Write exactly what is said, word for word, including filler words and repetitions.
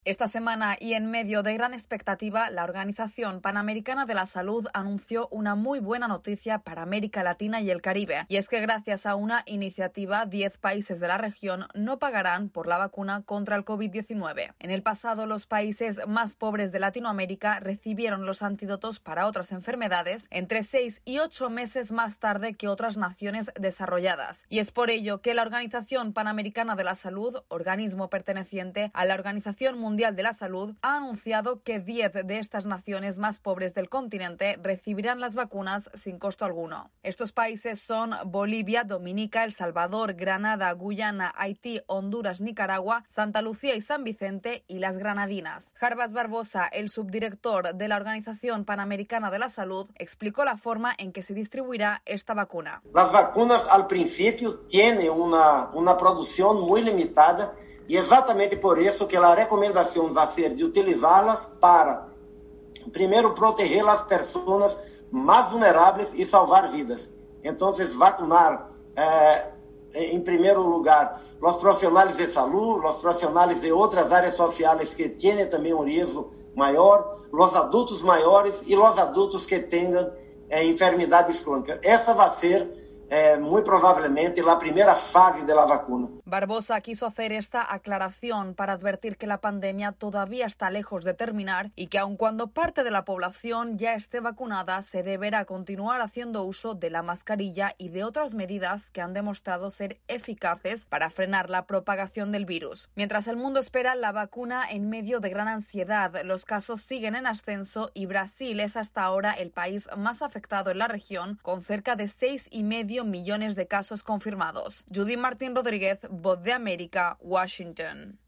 Esta semana y en medio de gran expectativa, la Organización Panamericana de la Salud anunció una muy buena noticia para América Latina y el Caribe. Y es que gracias a una iniciativa, diez países de la región no pagarán por la vacuna contra el covid diecinueve. En el pasado, los países más pobres de Latinoamérica recibieron los antídotos para otras enfermedades entre seis y ocho meses más tarde que otras naciones desarrolladas. Y es por ello que la Organización Panamericana de la Salud, organismo perteneciente a la Organización Mundial Mundial de la Salud, ha anunciado que diez de estas naciones más pobres del continente recibirán las vacunas sin costo alguno. Estos países son Bolivia, Dominica, El Salvador, Granada, Guyana, Haití, Honduras, Nicaragua, Santa Lucía y San Vicente y las Granadinas. Jarbas Barbosa, el subdirector de la Organización Panamericana de la Salud, explicó la forma en que se distribuirá esta vacuna. Las vacunas al principio tienen una, una producción muy limitada. E exatamente por isso que a recomendação vai ser de utilizá-las para, primeiro, proteger as pessoas mais vulneráveis e salvar vidas. Então, vacunar, eh, em primeiro lugar, os profissionais de saúde, os profissionais de outras áreas sociais que têm também um risco maior, os adultos maiores e os adultos que tenham eh, enfermidades crônicas. Essa vai ser Eh, muy probablemente la primera fase de la vacuna. Barbosa quiso hacer esta aclaración para advertir que la pandemia todavía está lejos de terminar y que aun cuando parte de la población ya esté vacunada, se deberá continuar haciendo uso de la mascarilla y de otras medidas que han demostrado ser eficaces para frenar la propagación del virus. Mientras el mundo espera la vacuna en medio de gran ansiedad, los casos siguen en ascenso y Brasil es hasta ahora el país más afectado en la región, con cerca de seis y medio millones de casos confirmados. Judy Martín Rodríguez, Voz de América, Washington.